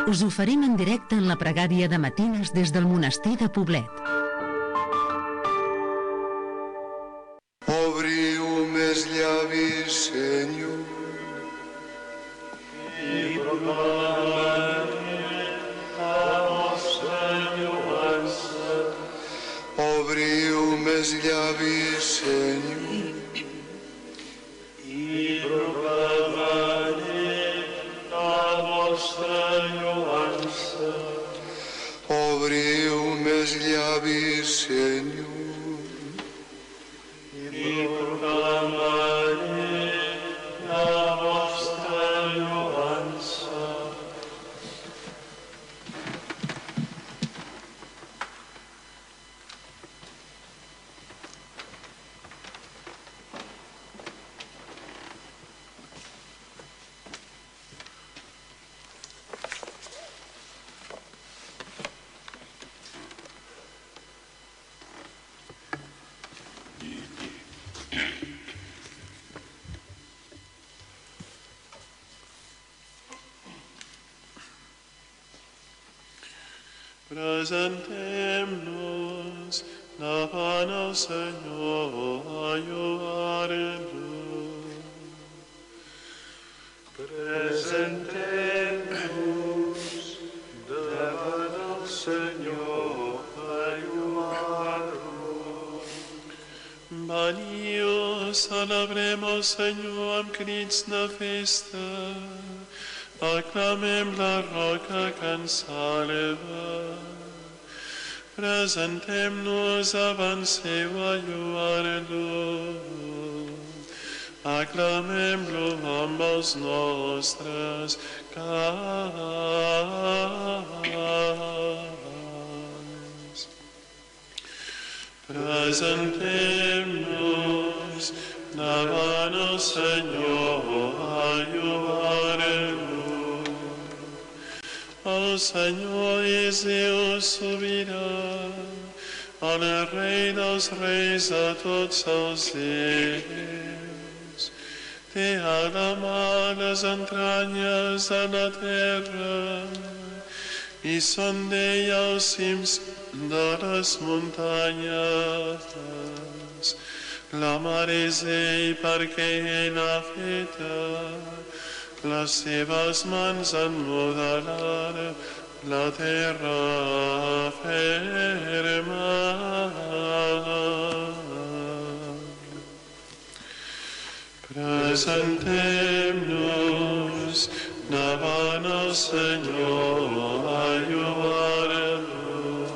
Us oferim en directe en la pregària de matines des del monestir de Poblet. Obriu-me els llavis, Senyor, i proclamaré la vostra lloança. obriu-me els llavis, Senyor, I proclamaré la vostra lloança. obriu-me els llavis, Senyor, I proclamaré la vostra lloança. Presentem-nos davant el Senyor a lloar-lo. Presentem-nos davant el Senyor a lloar-lo. Veniu, celebrem el Senyor amb crits de festa. Aclamem la roca que ens salva. Presentem-nos davant seu a lloar-lo. Aclamem-lo amb els nostres cants. Presentem-nos davant el Senyor a lloar-lo. El Senyor és Déu sobirà, el Rei dels reis de tots els déus. Té a la mà les entranyes de la terra i són d'ell els cims de les muntanyes. La mar és ell perquè ell l'ha feta. Les seves mans han modelat la terra ferma. Presentem-nos davant el Senyor a lloar-lo.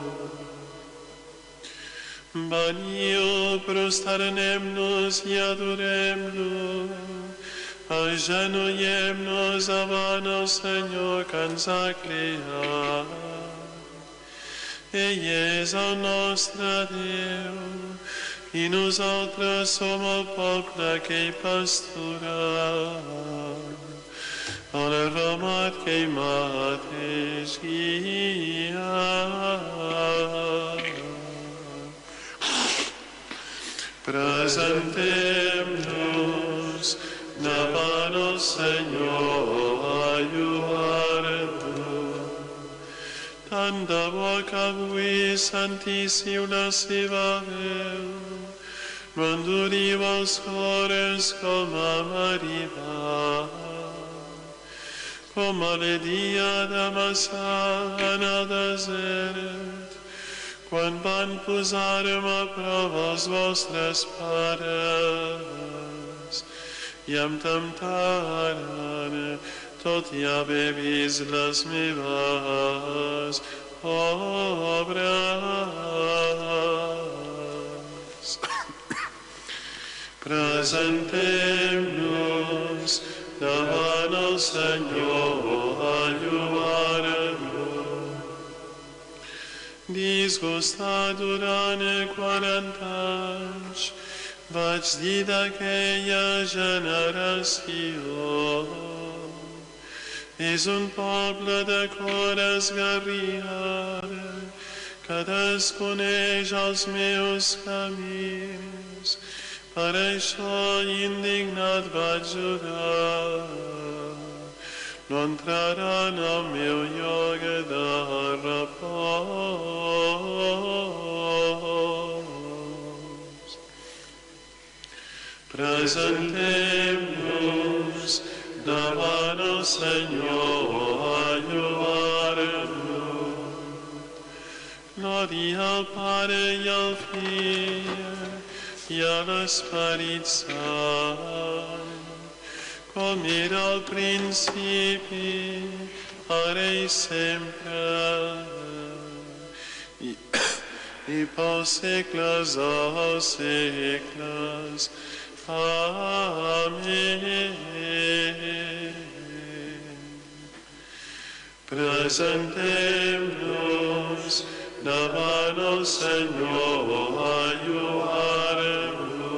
Veniu, prosternem-nos i adorem-lo. Agenollem-nos davant el Senyor que ens ha creat. Ell és el nostre Déu i nosaltres som el poble que ell pastura, el ramat que ell mateix guia. Presentem-nos davant el Senyor a lloar-lo. Tant de bo que avui sentíssiu la seva veu, m'enduriu els cors com a Meribà, com a l'Elia de Massà en el desert, quan van posar-me a prova els vostres pares i em temptaren, tot i haver vist les meves obres. Presentem-nos davant el Senyor a lloar-lo. Disgustat durant 40 anys, vaig dir d'aquella generació: és un poble de cor esgarriat que desconeix els meus camins. Per això indignat vaig jurar: no entraran al meu lloc de repòs. Presentem-nos davant el Senyor a lloar-lo. Glòria al Pare i al Fill i a l'Esperit Sant, com era al principi, ara i sempre, i pels segles dels segles. Amén. Presentem-nos davant el Senyor a lloar-lo.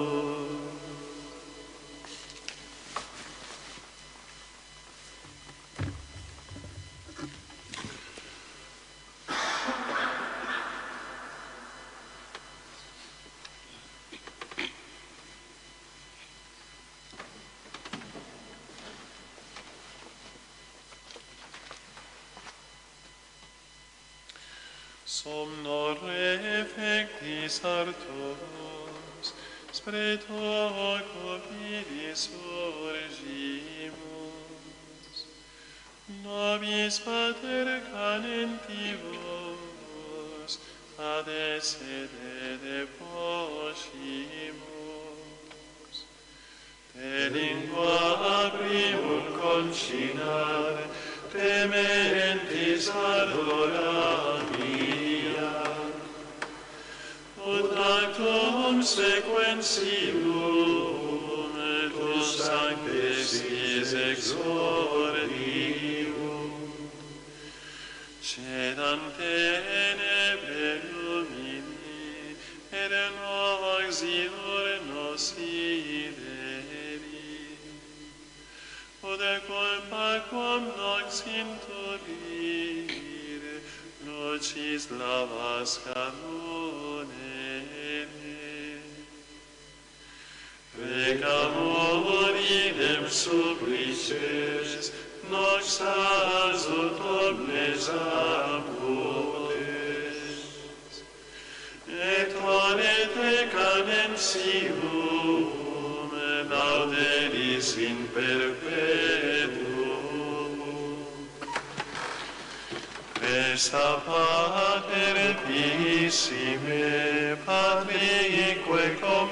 Somno refectis artos, spreto covidis surgimus, nobis pater canentibus ad sede deposimus, te lingua primum concinare, tementis adoramia, ut actum sequentium tu sanctes exordium, cedant tenebre lumini, et nox diurnos ideri, ut culpa quam nox inturire, lucis lavas canonere. Recamur idem supplices, nox asut omnes amputes, et honete canentium lauderis in perpetuum. Pesta Pater Pissime, Patrique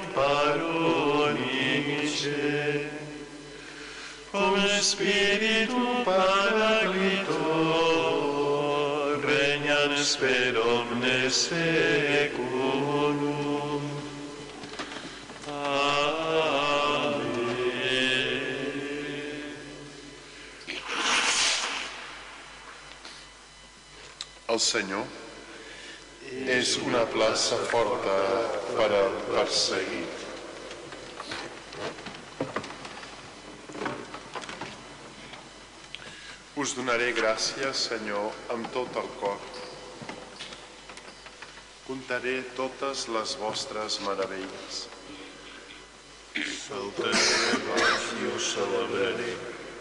comparunice, cum Spiritu Paraclitor, regnans per omnes seculum. El Senyor és una plaça forta per al perseguit. Us donaré gràcies, Senyor, amb tot el cor. Contaré totes les vostres meravelles. Saltaré i us celebraré.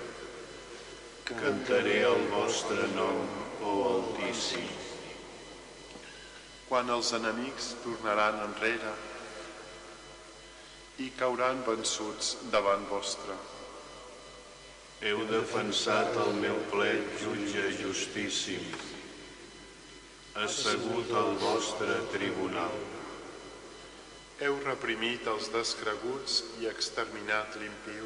Cantaré el vostre nom, o Altíssim. Quan els enemics tornaran enrere i cauran vençuts davant vostre. Heu defensat el meu plet, jutge justíssim, assegut al vostre tribunal. Heu reprimit els descreguts i exterminat l'impíu.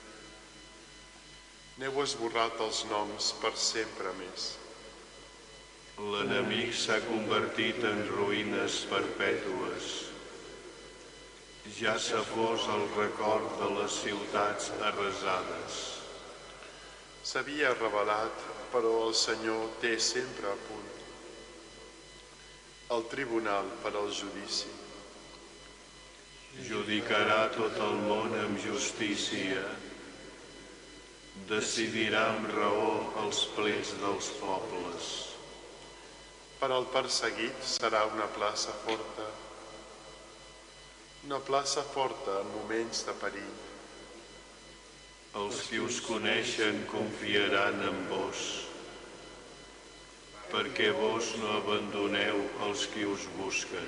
N'heu esborrat els noms per sempre més. L'enemic s'ha convertit en ruïnes perpètues. Ja s'ha fos el record de les ciutats arrasades. S'havia rebel·lat, però el Senyor té sempre a punt el tribunal per al judici. Judicarà tot el món amb justícia. Decidirà amb raó els plets dels pobles. Per al perseguit serà una plaça forta en moments de perill. Els qui us coneixen confiaran en vos, perquè vos no abandoneu els qui us busquen.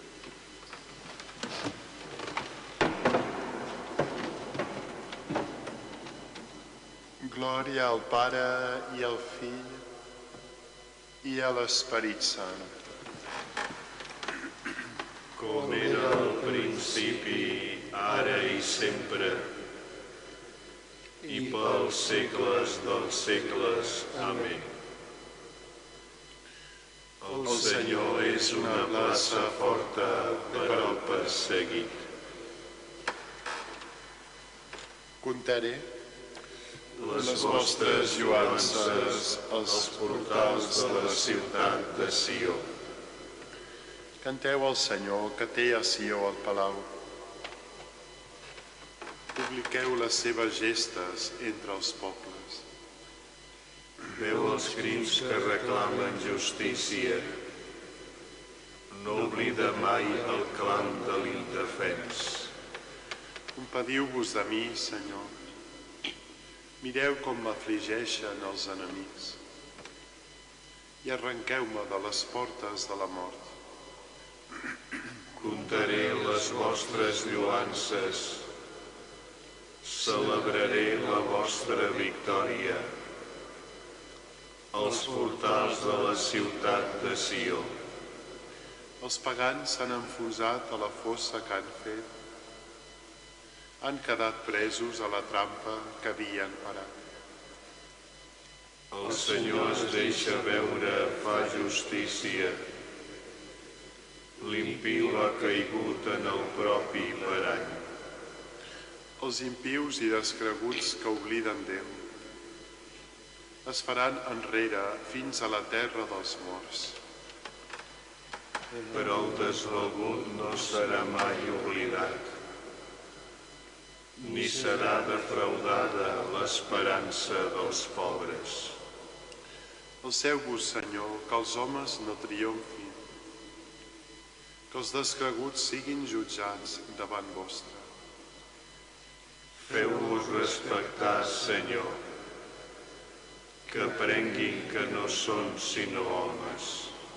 Glòria al Pare i al Fill i a l'Esperit Sant. Com era al principi, ara i sempre, i pels segles dels segles. Amén. El Senyor és una plaça forta per al perseguit. Contaré les vostres lluances als portals de la ciutat de Sió. Canteu al Senyor, que té a Sió el palau. Publiqueu les seves gestes entre els pobles. Veu els crims que reclamen justícia. No oblida mai el clam de l'indefens. Compadiu-vos de mi, Senyor. Mireu com m'afligeixen els enemics i arrenqueu-me de les portes de la mort. Contaré les vostres lluances, celebraré la vostra victòria als portals de la ciutat de Sió. Els pagans s'han enfonsat a la fossa que han fet. Han quedat presos a la trampa que havien parat. El Senyor es deixa veure, fa justícia. L'impiu ha caigut en el propi parany. Els impius i descreguts que obliden Déu es faran enrere fins a la terra dels morts. Però el desvalgut no serà mai oblidat, ni serà defraudada l'esperança dels pobres. Alceu-vos, Senyor, que els homes no triomfin, que els descreguts siguin jutjats davant vostre. Feu-vos respectar, Senyor, que aprenguin que no són sinó homes.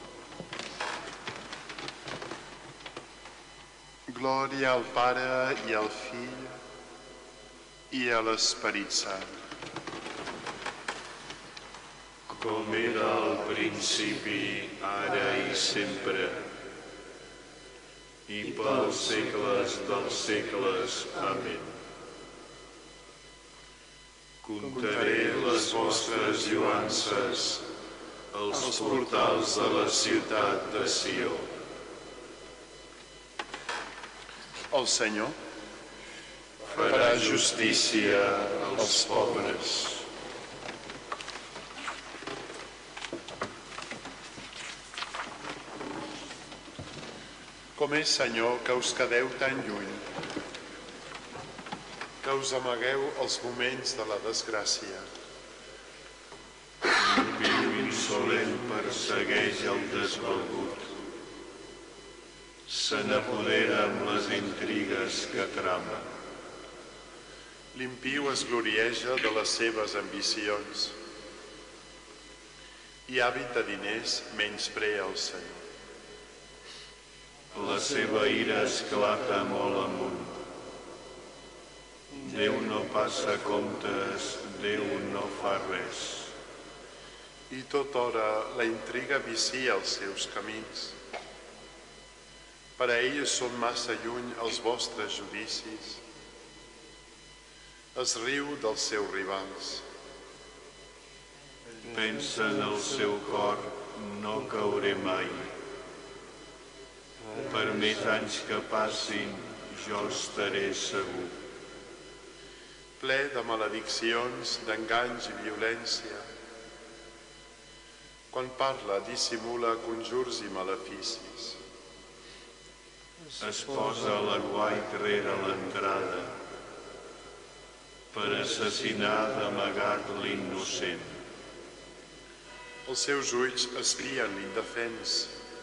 Glòria al Pare i al Fill i a l'Esperit Sant. Com era al principi, ara i sempre, i pels segles dels segles. Amén. Contaré les vostres lluances als portals de la ciutat de Sió. El Senyor Farà justícia als pobres. Com és, Senyor, que us quedeu tan lluny, que us amagueu els moments de la desgràcia. L'impíu insolent persegueix el desvalgut. Se n'apodera amb les intrigues que trama. L'impiu es glorieja de les seves ambicions i hàbit de diners menysprea el Senyor. La seva ira esclata molt amunt. Déu no passa comptes, Déu no fa res. I tota hora la intriga vicia els seus camins. Per a ell són massa lluny els vostres judicis. Es riu dels seus rivals. Pensa en el seu cor, no cauré mai. Per més anys que passin, jo estaré segur. Ple de malediccions, d'enganys i violència. Quan parla, dissimula conjurs i maleficis. Es posa l'aguait rere l'entrada per assassinar d'amagat l'innocent. Els seus ulls espien l'indefens.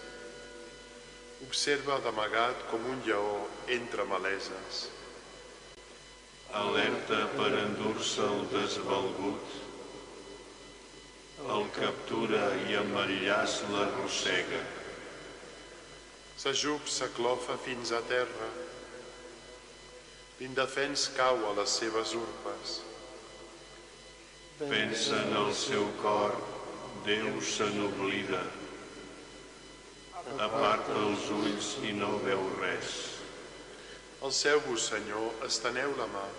Observa d'amagat com un lleó entre maleses. Alerta per endur endure-se el desvalgut, el captura i amb el llaç l'arrossega. S'ajup s'aclofa fins a terra, l'indefens cau a les seves urpes. Pensa en el seu cor, Déu se n'oblida. Aparta els ulls i no veu res. Alceu-vos, Senyor, esteneu la mà.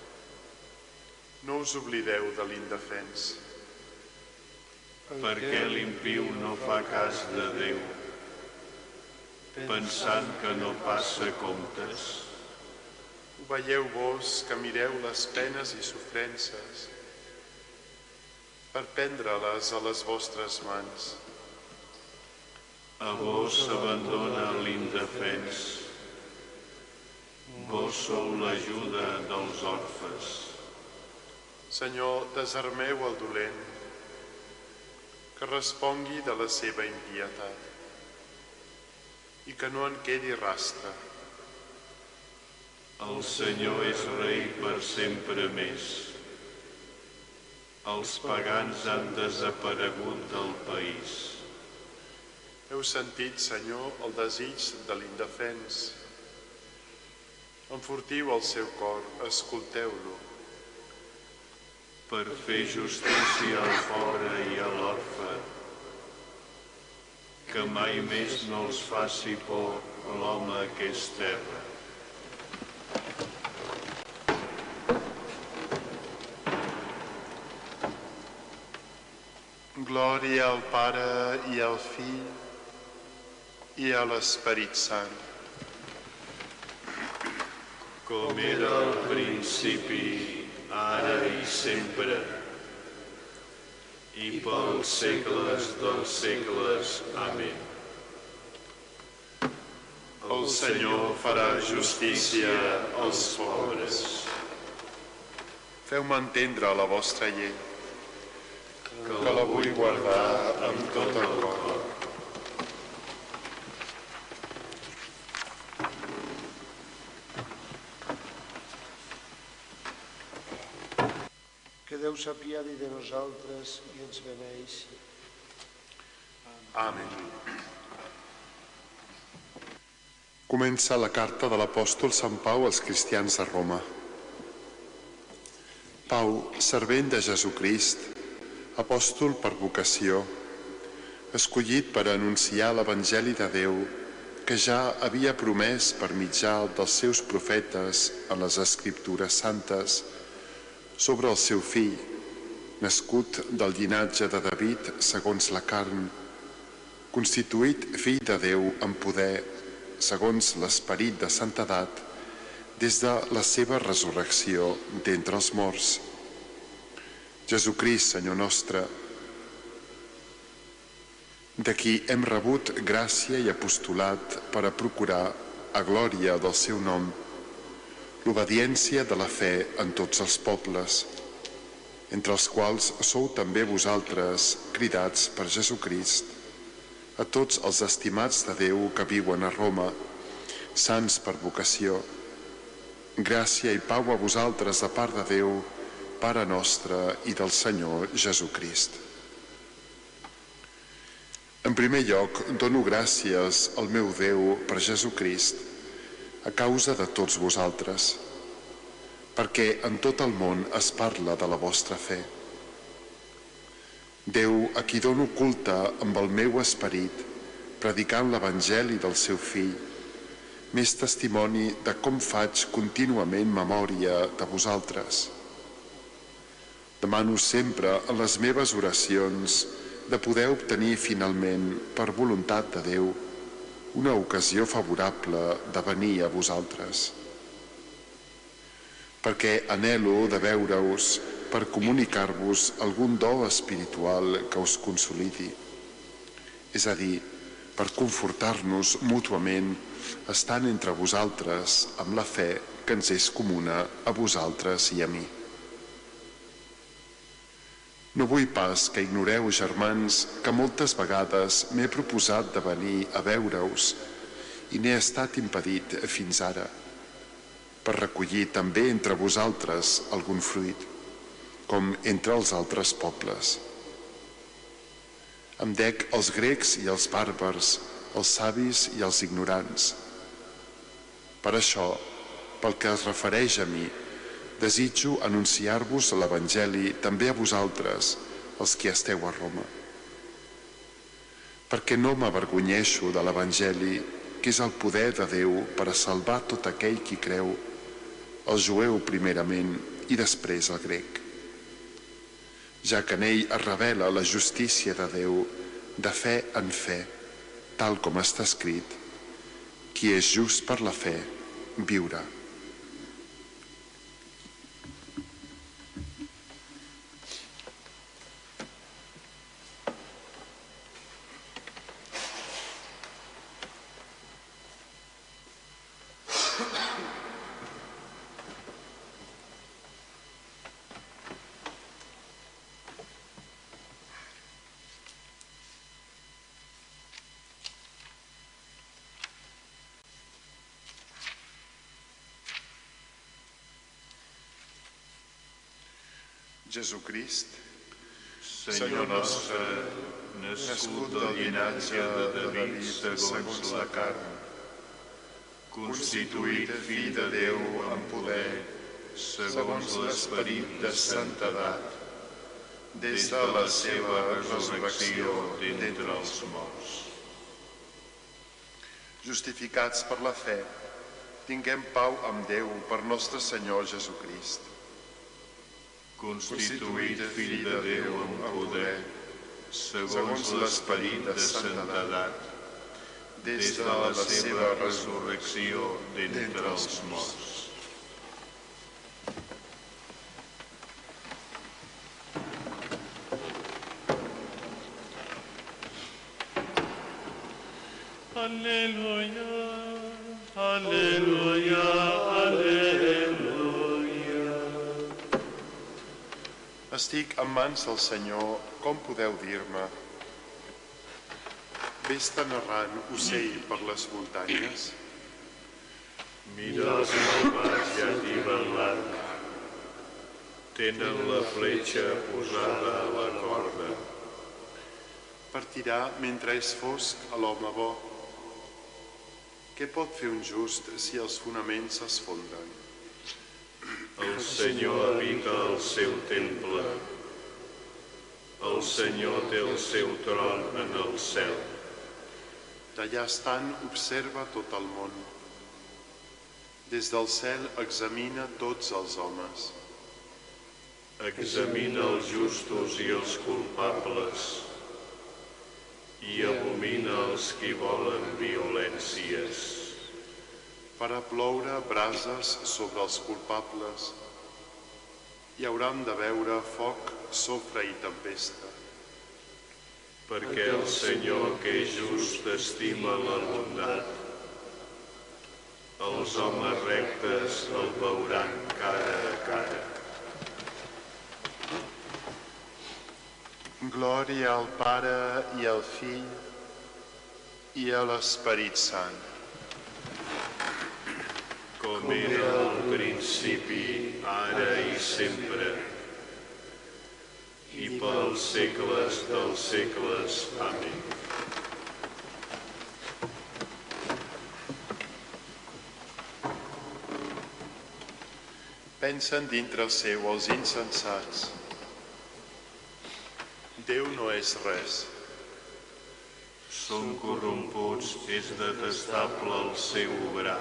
No us oblideu de l'indefens. Perquè l'impiu no fa cas de Déu, pensant que no passa comptes. Ho veieu vos que mireu les penes i sofrences per prendre-les a les vostres mans. A vos s'abandona l'indefens, vos sou l'ajuda dels orfes. Senyor, desarmeu el dolent, que respongui de la seva impietat i que no en quedi rastre. El Senyor és rei per sempre més. Els pagans han desaparegut del país. Heu sentit, Senyor, el desig de l'indefens. Enfortiu el seu cor, escolteu-lo. Per fer justícia al pobre i a l'orfe, que mai més no els faci por l'home que és terra. Glòria al Pare i al Fill i a l'Esperit Sant. Com era al principi, ara i sempre, i pels segles dels segles. Amén. El Senyor farà justícia als pobres. Feu-me entendre la vostra llei, que la vull guardar amb tot el cor. Que Déu s'apiadi de nosaltres i ens beneixi. Amén. Comença la carta de l'apòstol Sant Pau als cristians de Roma. Pau, servent de Jesucrist, apòstol per vocació, escollit per anunciar l'Evangeli de Déu que ja havia promès per mitjà dels seus profetes en les Escriptures Santes sobre el seu fill, nascut del llinatge de David segons la carn, constituït fill de Déu en poder, segons l'esperit de santedat, des de la seva resurrecció d'entre els morts. Jesucrist, Senyor nostre, de qui hem rebut gràcia i apostolat per a procurar, a glòria del seu nom, l'obediència de la fe en tots els pobles, entre els quals sou també vosaltres cridats per Jesucrist, a tots els estimats de Déu que viuen a Roma, sants per vocació. Gràcia i pau a vosaltres de part de Déu, Pare nostre i del Senyor Jesucrist. En primer lloc, dono gràcies al meu Déu per Jesucrist, a causa de tots vosaltres, perquè en tot el món es parla de la vostra fe. Déu, a qui dono culte amb el meu esperit, predicant l'Evangeli del seu fill, m'és testimoni de com faig contínuament memòria de vosaltres. Demano sempre en les meves oracions de poder obtenir finalment, per voluntat de Déu, una ocasió favorable de venir a vosaltres. Perquè anhelo de veure-us per comunicar-vos algun do espiritual que us consolidi, és a dir, per confortar-nos mútuament estant entre vosaltres amb la fe que ens és comuna a vosaltres i a mi. No vull pas que ignoreu, germans, que moltes vegades m'he proposat de venir a veure-us i n'he estat impedit fins ara, per recollir també entre vosaltres algun fruit. com entre els altres pobles. Em dec els grecs i els bàrbars, els savis i els ignorants. Per això, pel que es refereix a mi, desitjo anunciar-vos l'Evangeli també a vosaltres, els que esteu a Roma. Perquè no m'avergonyeixo de l'Evangeli, que és el poder de Déu per a salvar tot aquell qui creu, el jueu primerament i després el grec. Ja que en ell es revela la justícia de Déu, de fe en fe, tal com està escrit, qui és just per la fe, viurà. Jesucrist, Senyor nostre, nascut del llinatge de David segons la carn, constituït fill de Déu en poder, segons l'esperit de santedat, des de la seva resurrecció d'entre els morts. justificats per la fe, tinguem pau amb Déu per nostre Senyor Jesucrist. Constituït fill de Déu en poder, segons l'esperit de santedat, des de la seva resurrecció d'entre els morts. Alleluia, alleluia, alleluia. Estic en mans del Senyor, com podeu dir-me? Ves-te'n errant, ocell, per les muntanyes. Mira els malvats ja tiben l'arc, tenen la fletxa posada a la corda. Partirà mentre és fosc a l'home bo. Què pot fer un just si els fonaments s'esfondren? El Senyor habita al seu temple. El Senyor té el seu tron en el cel. D'allà estant observa tot el món. Des del cel examina tots els homes. Examina els justos i els culpables i abomina els qui volen violències. Farà ploure brases sobre els culpables i hauran de veure foc, sofre i tempesta. Perquè el Senyor, que és just, estima la bondat. Els homes rectes el veuran cara a cara. Glòria al Pare i al Fill i a l'Esperit Sant. Com era al principi, ara i sempre, i pels segles dels segles. Amén. Pensen dintre seu els insensats. Déu no és res. Són corromputs, és detestable el seu obrar.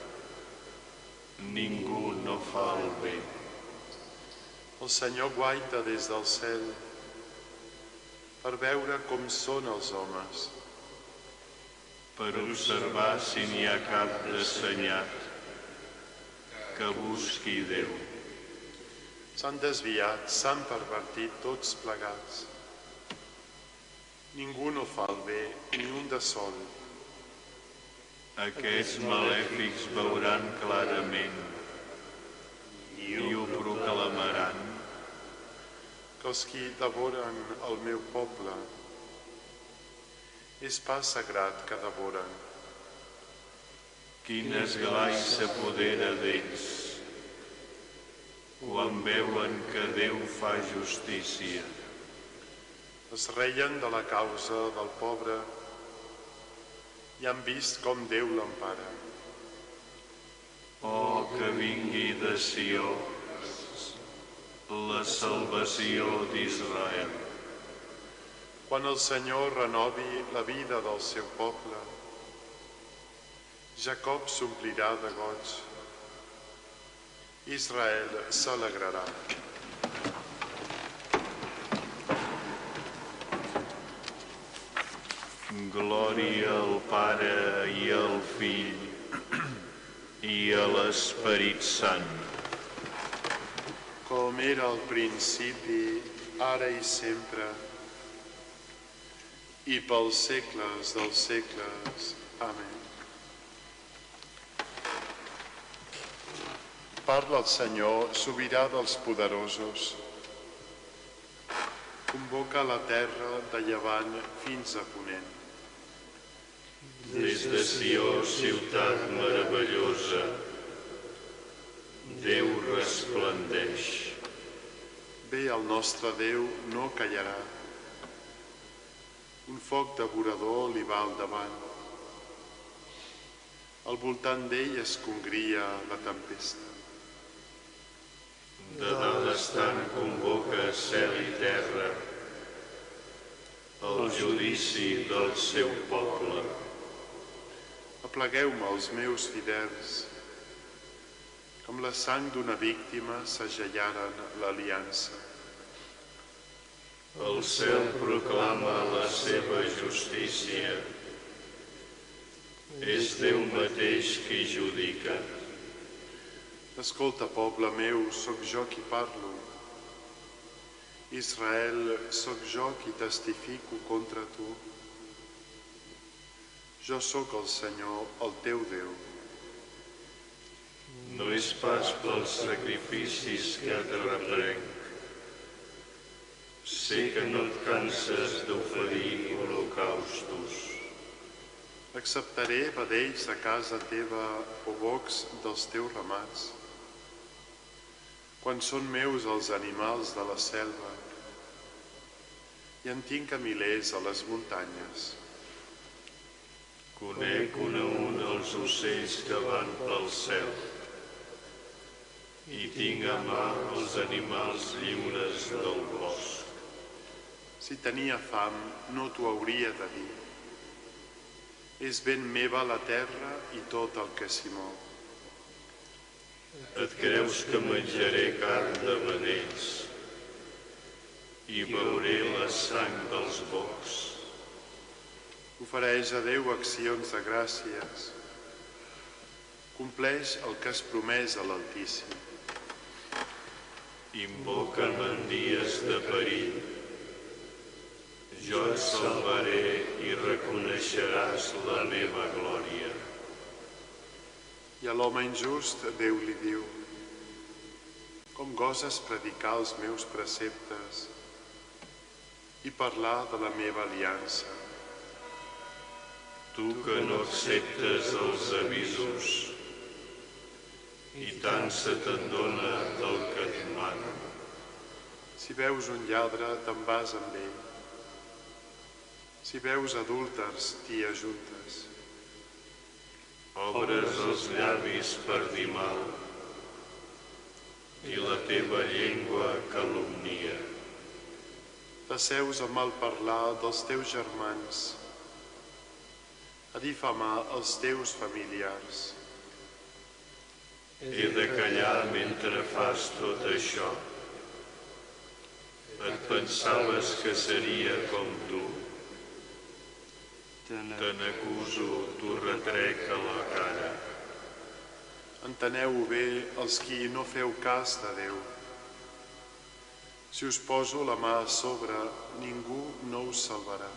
Ningú no fa el bé. El Senyor guaita des del cel per veure com són els homes. Per observar si n'hi ha cap dessenyat que busqui Déu. S'han desviat, s'han pervertit tots plegats. Ningú no fa el bé, ni un de sol. Aquests malèfics veuran clarament i ho proclamaran. Que els qui devoren el meu poble és pa sagrat que devoren. Quin esglai s'apodera d'ells. quan veuen que Déu fa justícia. Es reien de la causa del pobre i han vist com Déu l'empara. Oh, que vingui de Sió la salvació d'Israel. Quan el Senyor renovi la vida del seu poble, Jacob s'omplirà de goig, Israel s'alegrarà. Glòria al Pare i al Fill i a l'Esperit Sant. Com era al principi, ara i sempre, i pels segles dels segles. Amén. Parla el Senyor, sobirà dels poderosos. Convoca la terra de llevant fins a ponent. Des de Sió, ciutat meravellosa, Déu resplendeix. Bé, el nostre Déu no callarà. Un foc devorador li va al davant. Al voltant d'ell es congria la tempesta. De dalt estant convoca cel i terra, el judici del seu poble. Aplegueu-me els meus fidels, que amb la sang d'una víctima s'agellaren l'aliança. El cel proclama la seva justícia. És Déu mateix qui judica. Escolta, poble meu, sóc jo qui parlo. Israel, sóc jo qui testifico contra tu. Jo sóc el Senyor, el teu Déu. No és pas pels sacrificis que et reprenc. Sé que no et canses d'oferir holocaustos. Acceptaré vedells de casa teva o bocs dels teus ramats. Quan són meus els animals de la selva, i en tinc a milers a les muntanyes. Conec un a un els ocells que van pel cel i tinc a mà els animals lliures del bosc. Si tenia fam, no t'ho hauria de dir. És ben meva la terra i tot el que s'hi mou. Et creus que menjaré carn de vedells i beuré la sang dels bocs? Ofereix a Déu accions de gràcies. Compleix el que has promès a l'Altíssim. Invoca'm en dies de perill. Jo et salvaré i reconeixeràs la meva glòria. I a l'home injust Déu li diu: com goses predicar els meus preceptes i parlar de la meva aliança. Tu que no acceptes els avisos i tant se te'n dona del que et mana. Si veus un lladre, te'n vas amb ell. Si veus adúlters, t'hi ajuntes. Obres els llavis per dir mal i la teva llengua calumnia. T'asseus a malparlar dels teus germans, a difamar els teus familiars. He de callar mentre fas tot això. Et pensaves que seria com tu? Te n'acuso, t'ho retrec a la cara. Enteneu-ho bé els qui no feu cas de Déu. Si us poso la mà a sobre, ningú no us salvarà.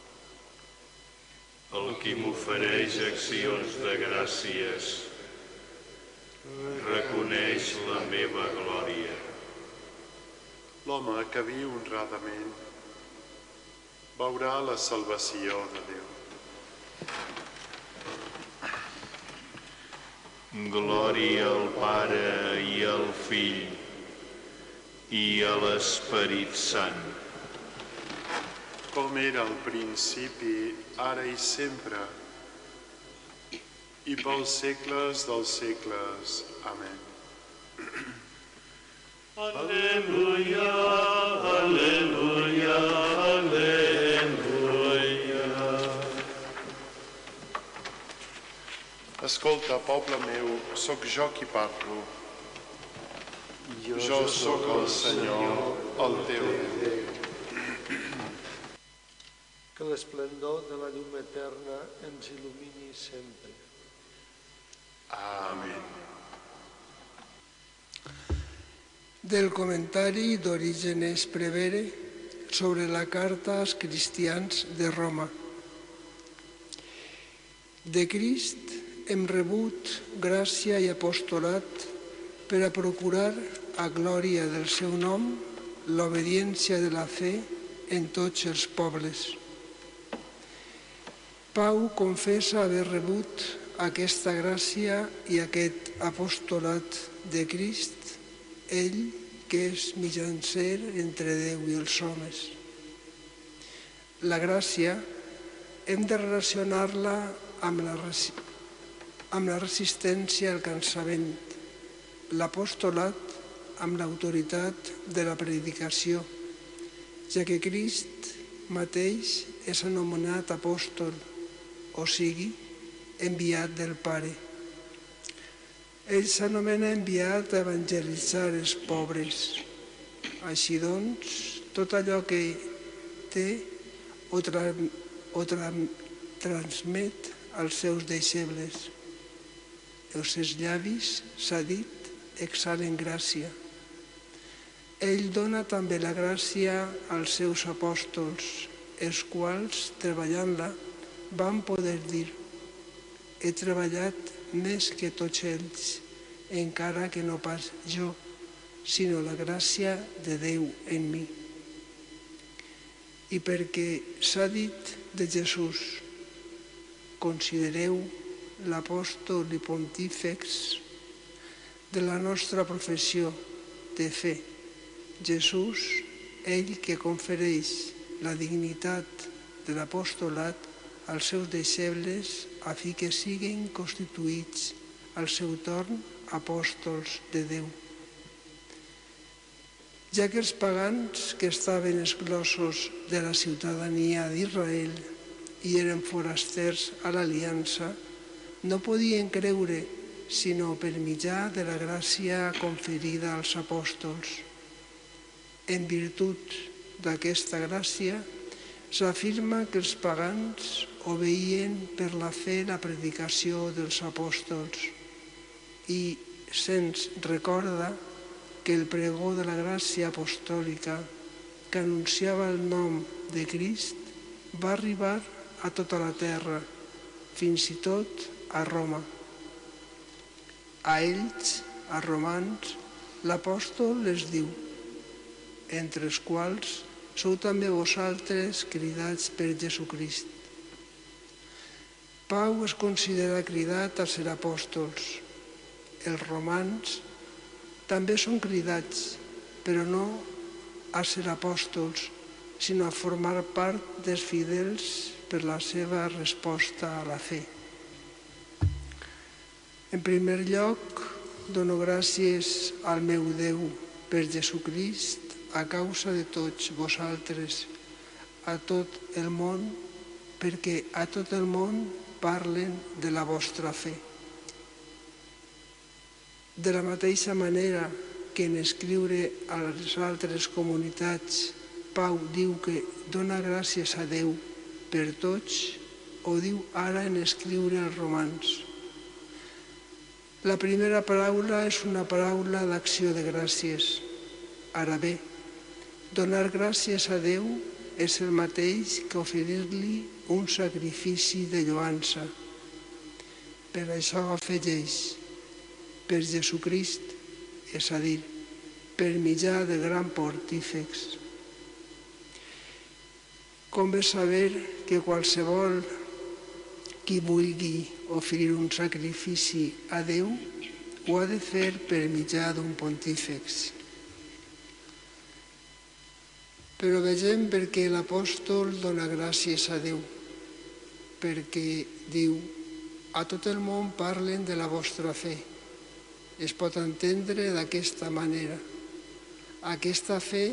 El qui m'ofereix accions de gràcies reconeix la meva glòria. L'home que viu honradament veurà la salvació de Déu. Glòria al Pare i al Fill i a l'Esperit Sant. Com era al principi, ara i sempre, i pels segles dels segles. Amén. Aleluia, aleluia, aleluia. Escolta, poble meu, sóc jo qui parlo. Jo sóc el Senyor, el teu Déu. Que l'esplendor de la llum eterna ens il·lumini sempre. Amén. Del comentari d'Orígenes Prevere sobre la carta als cristians de Roma. De Crist hem rebut gràcia i apostolat per a procurar, a glòria del seu nom, l'obediència de la fe en tots els pobles. Pau confessa haver rebut aquesta gràcia i aquest apostolat de Crist, ell que és mitjancer entre Déu i els homes. La gràcia hem de relacionar-la amb la resistència al cansament, l'apostolat amb l'autoritat de la predicació, ja que Crist mateix és anomenat apòstol, o sigui, enviat del Pare. Ell s'anomena enviat a evangelitzar els pobres. Així doncs, tot allò que té ho transmet als seus deixebles. Els seus llavis, s'ha dit, exhalen gràcia. Ell dona també la gràcia als seus apòstols, els quals, treballant-la, van poder dir: he treballat més que tots ells, encara que no pas jo, sinó la gràcia de Déu en mi. I perquè s'ha dit de Jesús: considereu l'apòstol i pontífex de la nostra professió de fe, Jesús, ell que confereix la dignitat de l'apostolat als seus deixebles a fi que siguin constituïts al seu torn apòstols de Déu. Ja que els pagans que estaven exclosos de la ciutadania d'Israel i eren forasters a l'aliança no podien creure sinó per mitjà de la gràcia conferida als apòstols. En virtut d'aquesta gràcia, s'afirma que els pagans obeïen per la fe la predicació dels apòstols i se'ns recorda que el pregó de la gràcia apostòlica que anunciava el nom de Crist va arribar a tota la terra, fins i tot a Roma. A ells, a romans, l'apòstol les diu: entre els quals sou també vosaltres cridats per Jesucrist. Pau es considera cridat a ser apòstols. Els romans també són cridats, però no a ser apòstols, sinó a formar part dels fidels per la seva resposta a la fe. En primer lloc, dono gràcies al meu Déu per Jesucrist a causa de tots vosaltres, a tot el món, perquè a tot el món parlen de la vostra fe. De la mateixa manera que en escriure a les altres comunitats Pau diu que dona gràcies a Déu per tots, ho diu ara en escriure als romans. La primera paraula és una paraula d'acció de gràcies. Ara bé, donar gràcies a Déu és el mateix que oferir-li un sacrifici de lloança. Per això afegeix: per Jesucrist, és a dir, per mitjà de gran pontífex. Convé saber que qualsevol qui vulgui oferir un sacrifici a Déu ho ha de fer per mitjà d'un pontífex. Però vegem perquè l'apòstol dona gràcies a Déu, perquè diu: a tot el món parlen de la vostra fe. Es pot entendre d'aquesta manera. Aquesta fe,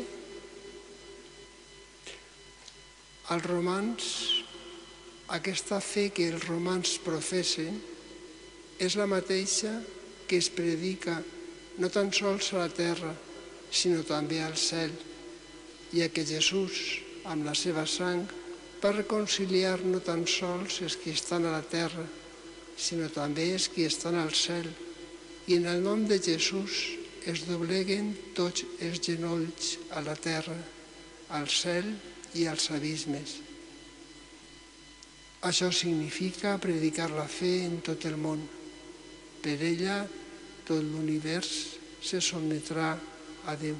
als romans, aquesta fe que els romans professen és la mateixa que es predica no tan sols a la terra, sinó també al cel, ja que Jesús, amb la seva sang, va reconciliar no tan sols els que estan a la terra, sinó també els que estan al cel, i en el nom de Jesús es dobleguen tots els genolls a la terra, al cel i als abismes. Això significa predicar la fe en tot el món. Per ella, tot l'univers se sotmetrà a Déu.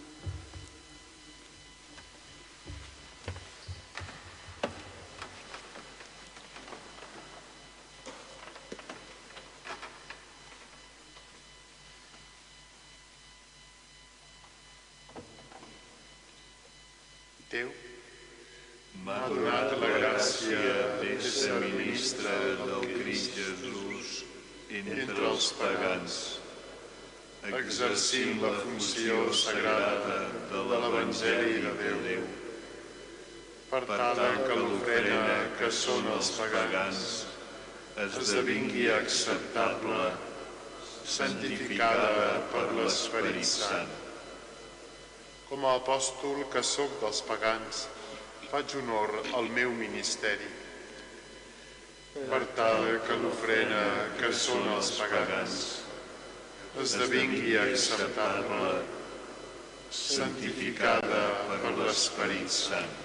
Déu m'ha donat la gràcia d'ésser ministre del Crist Jesús entre els pagans, exercint la funció sagrada de l'Evangeli de Déu, per tal que l'ofrena que són els pagans esdevingui acceptable, santificada per l'Esperit Sant. Com a apòstol que sóc dels pagans, faig honor al meu ministeri, per tal que l'ofrena que són els pagans esdevingui acceptable, santificada per l'Esperit Sant.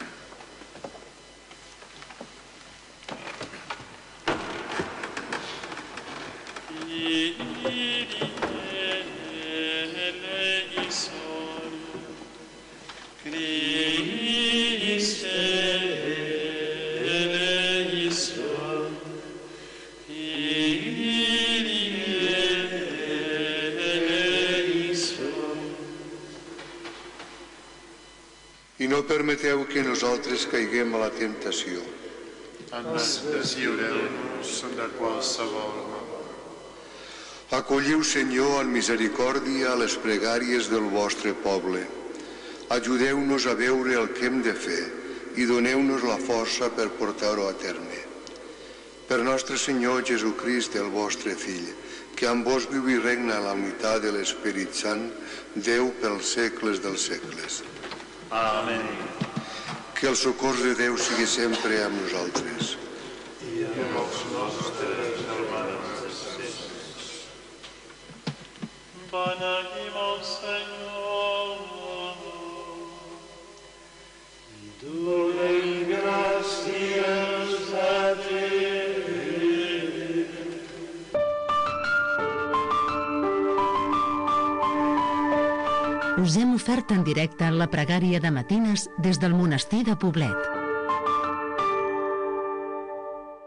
I no permeteu que nosaltres caiguem a la temptació. Deslliureu-nos de qualsevol mal. Acolliu, Senyor, en misericòrdia les pregàries del vostre poble. Ajudeu-nos a veure el que hem de fer i doneu-nos la força per portar-ho a terme. Per nostre Senyor Jesucrist, el vostre Fill, que amb vos viu i regna la unitat de l'Esperit Sant, Déu pels segles dels segles. Amén. Que el socors de Déu sigui sempre amb nosaltres. I amb els nostres germans. Beneïm el Senyor. Donem gràcies a Déu. Us hem ofert en directe la pregària de matines des del monestir de Poblet.